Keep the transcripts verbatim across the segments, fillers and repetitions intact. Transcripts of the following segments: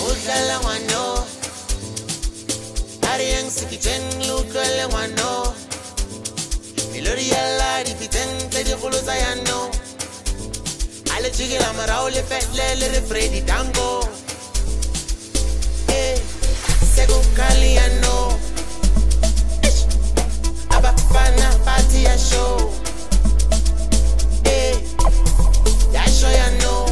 udlala ngwano Ariang sikiteng lukale ngwano Milori yalla di piteng te di khulu zayano Ale chigila marao le fetle le refredi tango Eh Segu kaliano Abafana party ya show Eh Ya show ya no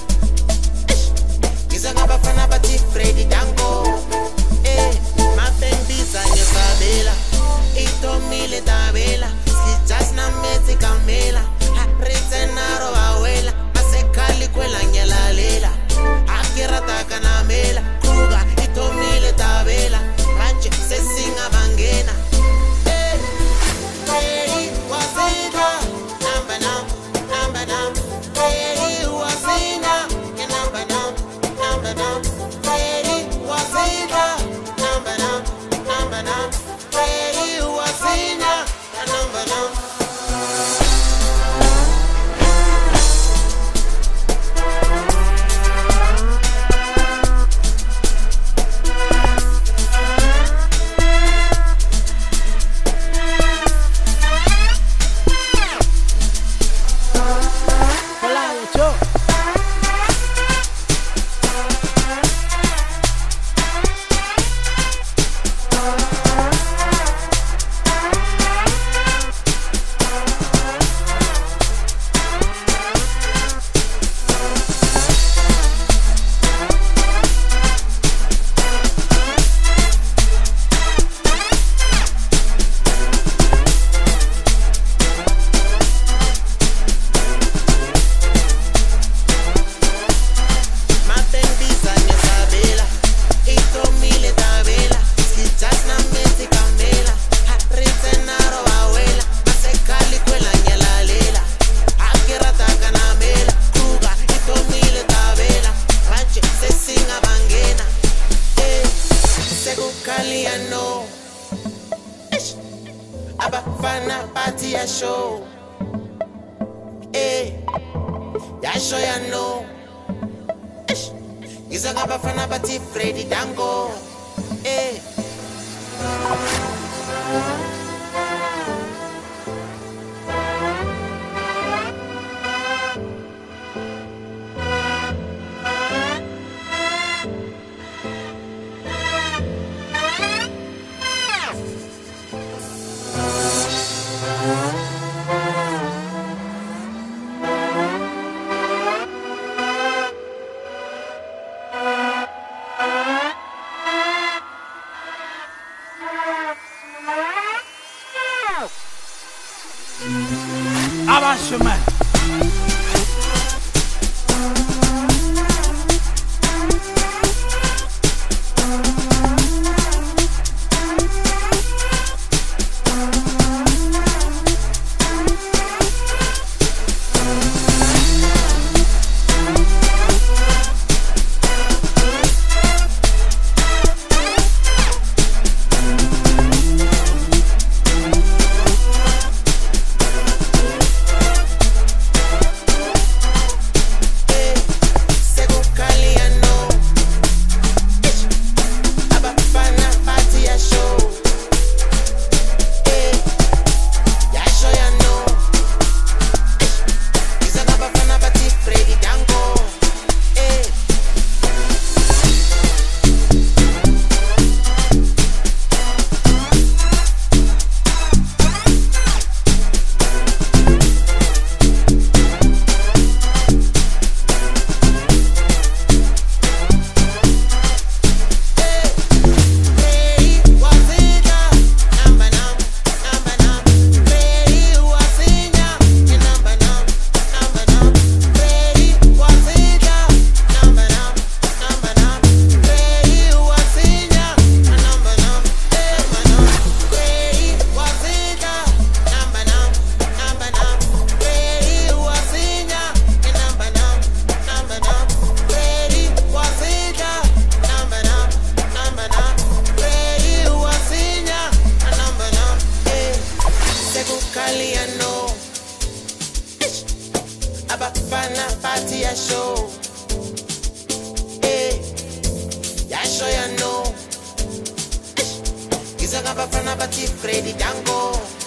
Abafana party Freddy Dango Eh Mapembisa nyesabela Ito mile tabela Skijas na meti kamela Harite naro awela Masekali kwela nyelalela Akirata kanamela Kuga ito mile tabela Ranche sesinga bangena Eh Hey wasita Namba nam Namba nam Hey wasita Namba nam Number nine, ready was in ya. Number nine, number nine, ready was in ya. Number nine. Abafana party ya show Eh Ya show ya no Iza abafana party Freddy Dango Eh Abashaman. Abafana party ya show Eh bafana bati Freddy Dango.